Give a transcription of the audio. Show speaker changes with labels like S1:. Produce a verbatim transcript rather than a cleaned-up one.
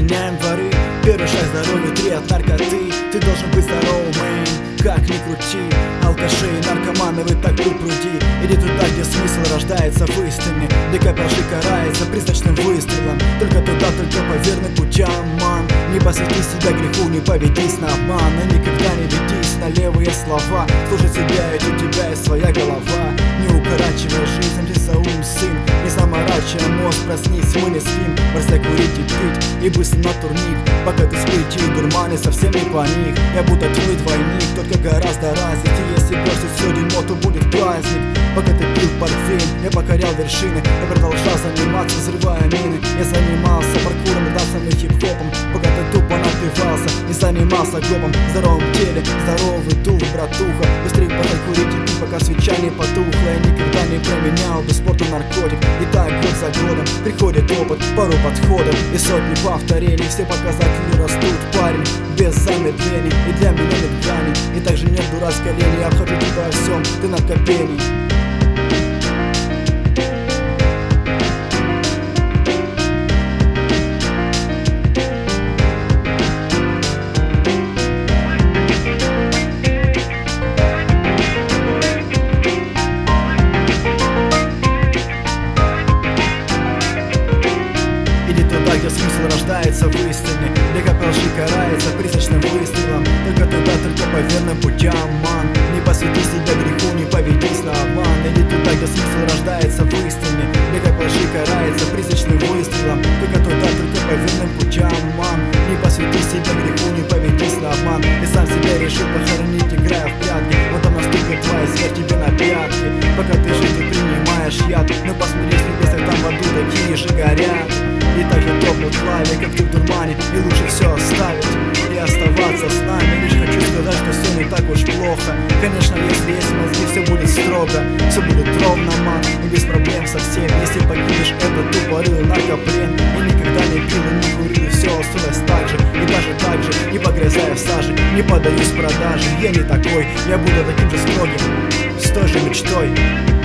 S1: меняем дворы. Первый шаг здоровью, три от наркоты. Ты должен быть здоровым, мэн, как ни крути. Алкаши и наркоманы, вы так тут пруди. Иди туда, где смысл рождается в истине, где капелши карается призрачным выстрелом. Только туда, только по верным путям, ман. Не посвяти себя греху, не поведись на обман, и никогда не ведись на левые слова. Слушай себя, ведь у тебя есть своя голова. Не укорачивай жизнь, ты заум, сын. Не заморачивай мозг, проснись, мы не спим. Бросай курить и пить, и быстро на турник. Пока ты спите и дурмане, совсем не паник. Я будто твой двойник, только гораздо развит. И если бросить все дерьмо, то будет праздник. Пока ты пил портфель, я покорял вершины. Я продолжал заниматься, взрывая мины. Я занимался паркуром, дансом и хип-хопом. Пока ты тупо напивался и занимался гопом. В здоровом теле, здоровый дух, братуха. Быстрее подай курить и пить, пока свеча не потухла. Я никогда не променял бы спорт и наркотик. И так год за годом приходит опыт, пару подходов и сотни повторений. Все показатели растут, парень, без замедлений. И для меня нет грани, и также нет дурацкой лени. Я обхожу тебя во всем, ты наркопений. Где смысл рождается в истине, где капелши карается призрачным выстрелом. Только туда, только по верным путям, ман. Не посвяти себя греху, не поведись на обман. Иди туда, где смысл рождается в истине, где капелши карается призрачным выстрелом. Только туда, только по верным путям, ман. Не посвяти себя греху, не поведись на обман. Ты сам себя решил похоронить, играя в прятки. Вот там наступит твоя смерть тебе на пятки. Пока ты жить и принимаешь яд, ну посмотри с небес, там в аду такие же горят. И так же топнут в лаве, как ты в дурмане. И лучше все оставить и оставаться с нами. Лишь хочу сказать, что все не так уж плохо. Конечно, если есть мозги, все будет строго. Все будет ровно, ман, и без проблем совсем. Если покинешь это тупорыл наркоплен. И никогда не пил и не курил, и все осталось так же. И даже так же, не погрязая в саже. Не подаюсь продаже, я не такой. Я буду таким же строгим, с той же мечтой.